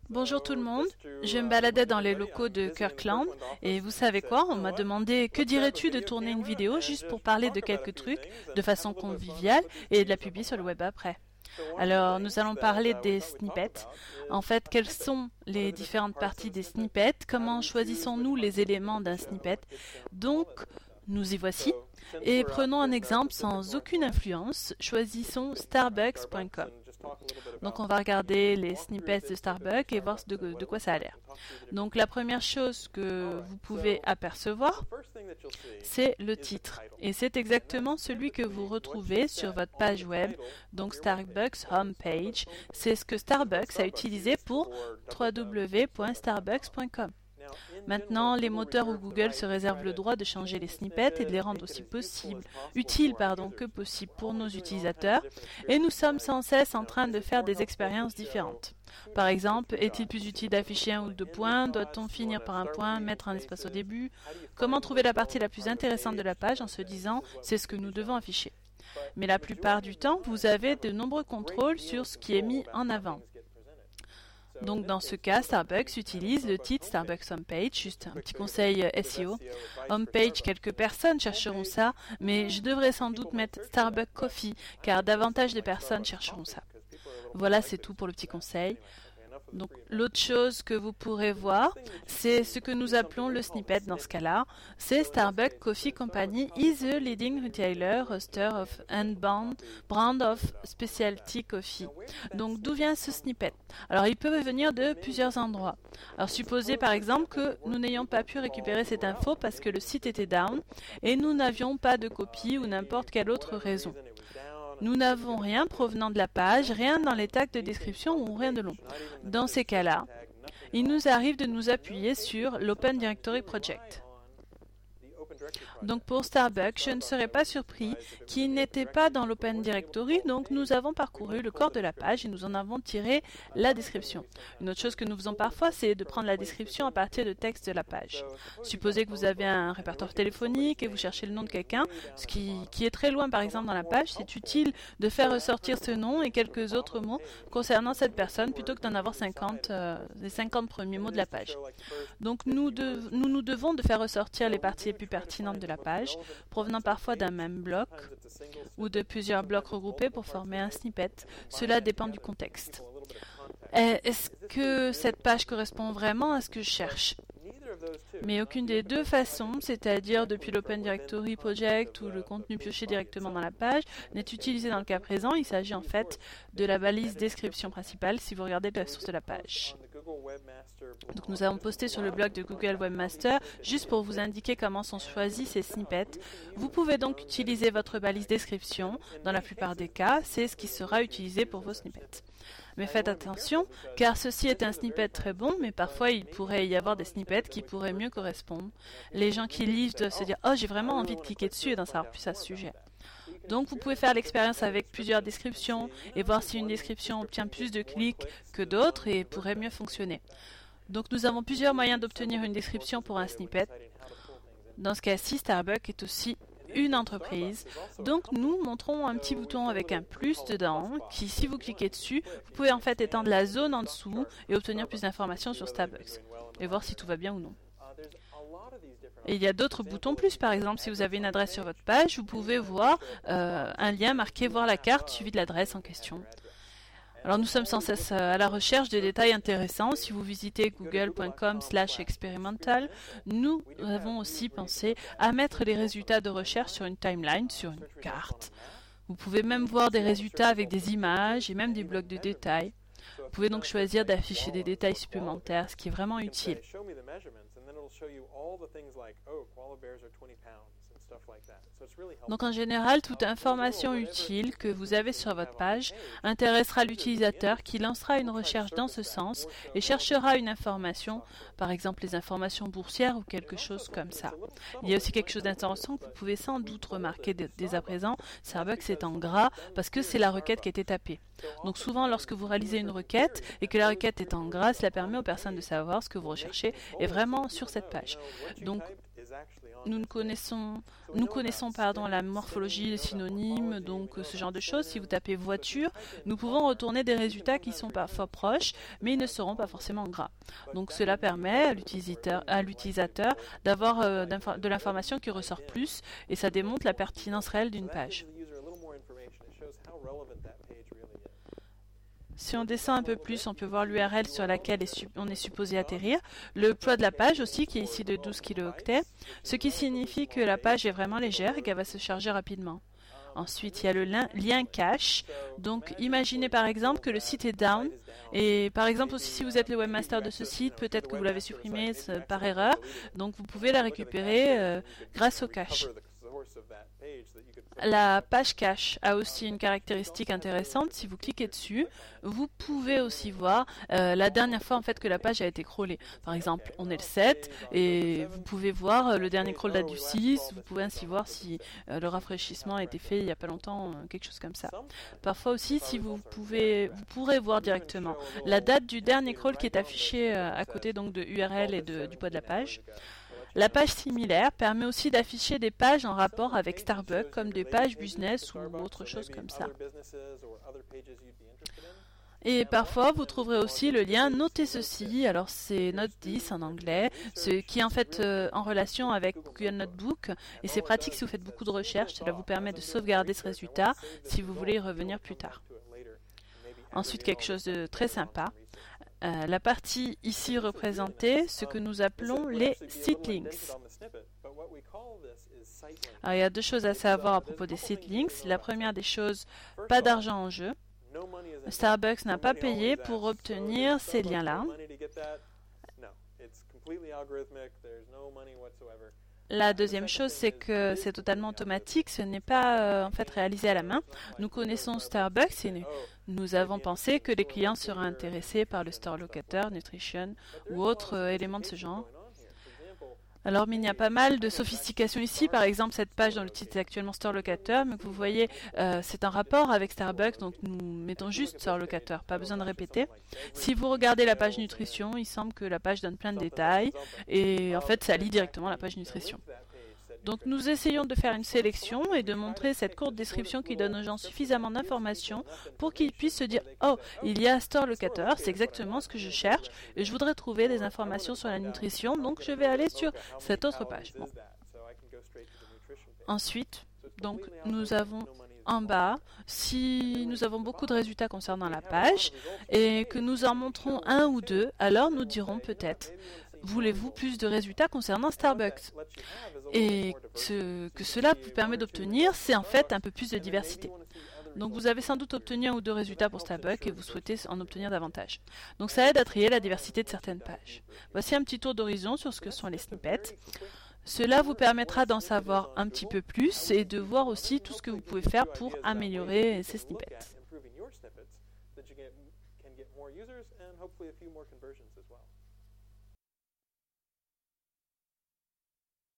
Bonjour tout le monde, je me baladais dans les locaux de Kirkland et vous savez quoi, on m'a demandé que dirais-tu de tourner une vidéo juste pour parler de quelques trucs de façon conviviale et de la publier sur le web après. Alors nous allons parler des snippets. En fait, quelles sont les différentes parties des snippets? Comment choisissons-nous les éléments d'un snippet? Donc, nous y voici. Et prenons un exemple sans aucune influence. Choisissons starbucks.com. Donc on va regarder les snippets de Starbucks et voir de quoi ça a l'air. Donc la première chose que vous pouvez apercevoir, c'est le titre. Et c'est exactement celui que vous retrouvez sur votre page web, donc Starbucks Homepage. C'est ce que Starbucks a utilisé pour www.starbucks.com. Maintenant, les moteurs ou Google se réservent le droit de changer les snippets et de les rendre aussi utiles que possible pour nos utilisateurs. Et nous sommes sans cesse en train de faire des expériences différentes. Par exemple, est-il plus utile d'afficher un ou deux points? Doit-on finir par un point, mettre un espace au début? Comment trouver la partie la plus intéressante de la page en se disant « c'est ce que nous devons afficher ». Mais la plupart du temps, vous avez de nombreux contrôles sur ce qui est mis en avant. Donc dans ce cas, Starbucks utilise le titre Starbucks Homepage, juste un petit conseil SEO. Homepage, quelques personnes chercheront ça, mais je devrais sans doute mettre Starbucks Coffee, car davantage de personnes chercheront ça. Voilà, c'est tout pour le petit conseil. Donc l'autre chose que vous pourrez voir, c'est ce que nous appelons le snippet dans ce cas-là. C'est Starbucks Coffee Company is a leading retailer, roaster of and brand of specialty coffee. Donc d'où vient ce snippet? Alors il peut venir de plusieurs endroits. Alors supposez par exemple que nous n'ayons pas pu récupérer cette info parce que le site était down et nous n'avions pas de copie ou n'importe quelle autre raison. Nous n'avons rien provenant de la page, rien dans les tags de description ou rien de long. Dans ces cas-là, il nous arrive de nous appuyer sur l'Open Directory Project. Donc pour Starbucks, je ne serais pas surpris qu'il n'était pas dans l'Open Directory, donc nous avons parcouru le corps de la page et nous en avons tiré la description. Une autre chose que nous faisons parfois, c'est de prendre la description à partir de texte de la page. Supposez que vous avez un répertoire téléphonique et vous cherchez le nom de quelqu'un, ce qui est très loin par exemple dans la page, c'est utile de faire ressortir ce nom et quelques autres mots concernant cette personne plutôt que d'en avoir les 50 premiers mots de la page. Donc nous devons de faire ressortir les parties les plus pertinentes de la page, provenant parfois d'un même bloc ou de plusieurs blocs regroupés pour former un snippet. Cela dépend du contexte. Est-ce que cette page correspond vraiment à ce que je cherche? Mais aucune des deux façons, c'est-à-dire depuis l'Open Directory Project ou le contenu pioché directement dans la page, n'est utilisé dans le cas présent. Il s'agit en fait de la balise description principale si vous regardez la source de la page. Donc nous avons posté sur le blog de Google Webmaster juste pour vous indiquer comment sont choisis ces snippets. Vous pouvez donc utiliser votre balise description. Dans la plupart des cas, c'est ce qui sera utilisé pour vos snippets. Mais faites attention, car ceci est un snippet très bon, mais parfois il pourrait y avoir des snippets qui pourraient mieux correspondre. Les gens qui lisent doivent se dire « Oh, j'ai vraiment envie de cliquer dessus et d'en savoir plus à ce sujet ». Donc vous pouvez faire l'expérience avec plusieurs descriptions et voir si une description obtient plus de clics que d'autres et pourrait mieux fonctionner. Donc nous avons plusieurs moyens d'obtenir une description pour un snippet. Dans ce cas-ci, Starbucks est aussi une entreprise. Donc nous montrons un petit bouton avec un plus dedans qui, si vous cliquez dessus, vous pouvez en fait étendre la zone en dessous et obtenir plus d'informations sur Starbucks et voir si tout va bien ou non. Et il y a d'autres boutons plus, par exemple si vous avez une adresse sur votre page, vous pouvez voir un lien marqué voir la carte suivi de l'adresse en question. Alors nous sommes sans cesse à la recherche de détails intéressants. Si vous visitez google.com/experimental, nous avons aussi pensé à mettre les résultats de recherche sur une timeline, sur une carte. Vous pouvez même voir des résultats avec des images et même des blocs de détails. Vous pouvez donc choisir d'afficher des détails supplémentaires, ce qui est vraiment utile. Donc en général, toute information utile que vous avez sur votre page intéressera l'utilisateur qui lancera une recherche dans ce sens et cherchera une information, par exemple les informations boursières ou quelque chose comme ça. Il y a aussi quelque chose d'intéressant que vous pouvez sans doute remarquer dès à présent, Starbucks est en gras parce que c'est la requête qui a été tapée. Donc souvent lorsque vous réalisez une requête et que la requête est en gras, cela permet aux personnes de savoir ce que vous recherchez est vraiment sur cette page. Donc nous connaissons la morphologie, les synonymes, donc ce genre de choses. Si vous tapez voiture, nous pouvons retourner des résultats qui sont parfois proches, mais ils ne seront pas forcément gras. Donc cela permet à l'utilisateur d'avoir de l'information qui ressort plus, et ça démontre la pertinence réelle d'une page. Si on descend un peu plus, on peut voir l'URL sur laquelle on est supposé atterrir, le poids de la page aussi qui est ici de 12 kilooctets, ce qui signifie que la page est vraiment légère et qu'elle va se charger rapidement. Ensuite, il y a le lien cache. Donc, imaginez par exemple que le site est down. Et par exemple aussi, si vous êtes le webmaster de ce site, peut-être que vous l'avez supprimé par erreur. Donc, vous pouvez la récupérer grâce au cache. La page cache a aussi une caractéristique intéressante. Si vous cliquez dessus, vous pouvez aussi voir la dernière fois en fait que la page a été crawlée. Par exemple, on est le 7 et vous pouvez voir le dernier crawl date du 6. Vous pouvez ainsi voir si le rafraîchissement a été fait il n'y a pas longtemps, quelque chose comme ça. Parfois aussi, si vous pourrez voir directement la date du dernier crawl qui est affichée à côté donc de URL et du poids de la page. La page similaire permet aussi d'afficher des pages en rapport avec Starbucks, comme des pages business ou autre chose comme ça. Et parfois, vous trouverez aussi le lien « Notez ceci », alors c'est Note 10 en anglais, ce qui est en fait en relation avec Google Notebook, et c'est pratique si vous faites beaucoup de recherches, cela vous permet de sauvegarder ce résultat si vous voulez y revenir plus tard. Ensuite, quelque chose de très sympa. La partie ici représentée, ce que nous appelons les site links. Alors, il y a deux choses à savoir à propos des site links. La première des choses, pas d'argent en jeu. Starbucks n'a pas payé pour obtenir ces liens-là. La deuxième chose, c'est que c'est totalement automatique, ce n'est pas en fait réalisé à la main. Nous connaissons Starbucks et nous avons pensé que les clients seraient intéressés par le store locator, nutrition ou autres éléments de ce genre. Alors, mais il y a pas mal de sophistication ici. Par exemple, cette page dont le titre est actuellement Store Locator, mais que vous voyez, c'est un rapport avec Starbucks, donc nous mettons juste Store Locator, pas besoin de répéter. Si vous regardez la page nutrition, il semble que la page donne plein de détails, et en fait, ça lie directement la page nutrition. Donc nous essayons de faire une sélection et de montrer cette courte description qui donne aux gens suffisamment d'informations pour qu'ils puissent se dire « Oh, il y a Store Locator, c'est exactement ce que je cherche et je voudrais trouver des informations sur la nutrition, donc je vais aller sur cette autre page. » Bon. Ensuite, donc, nous avons en bas, si nous avons beaucoup de résultats concernant la page et que nous en montrons un ou deux, alors nous dirons peut-être voulez-vous plus de résultats concernant Starbucks? Et ce que cela vous permet d'obtenir, c'est en fait un peu plus de diversité. Donc vous avez sans doute obtenu un ou deux résultats pour Starbucks et vous souhaitez en obtenir davantage. Donc ça aide à trier la diversité de certaines pages. Voici un petit tour d'horizon sur ce que sont les snippets. Cela vous permettra d'en savoir un petit peu plus et de voir aussi tout ce que vous pouvez faire pour améliorer ces snippets.